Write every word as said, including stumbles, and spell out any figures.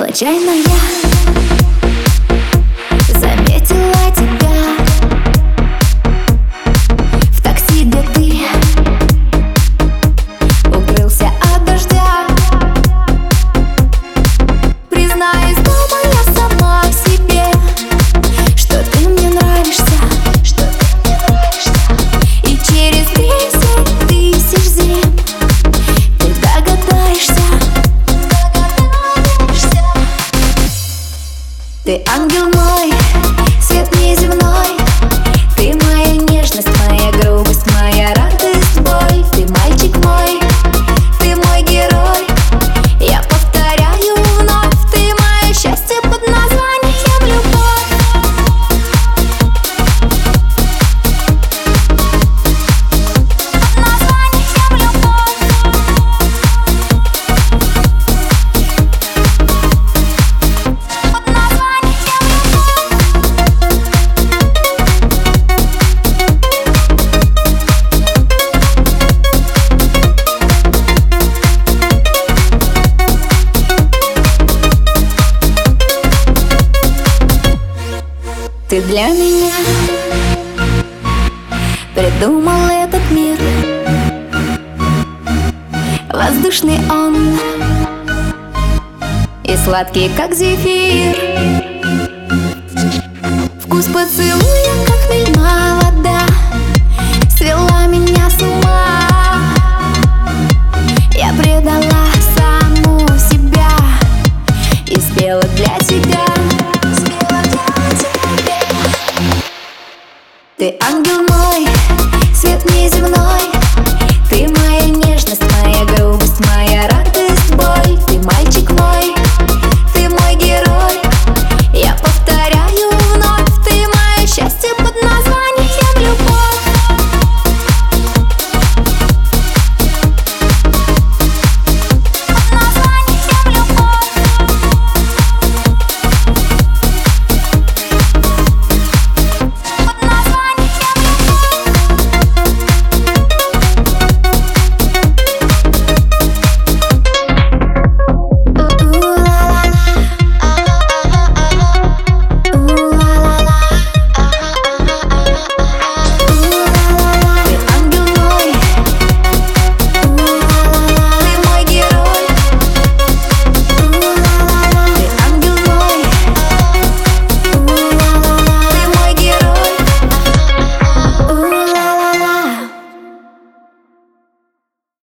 Случайно я заметила тебя в такси, где ты укрылся от дождя. Признаюсь, думаю я сама себе, что ты мне нравишься, что ты мне нравишься. И через десять тысяч зим ты догадаешься. Ты ангел мой, свет неземной. Ты моя нежность, моя грубость, моя радость, боль. Ты мальчик мой, ты мой герой. Я повторяю вновь, ты мое счастье под названием любовь. Под названием любовь. Под названием Ты для меня придумал этот мир. Воздушный он и сладкий, как зефир. Вкус поцелуя, как хмельная вода.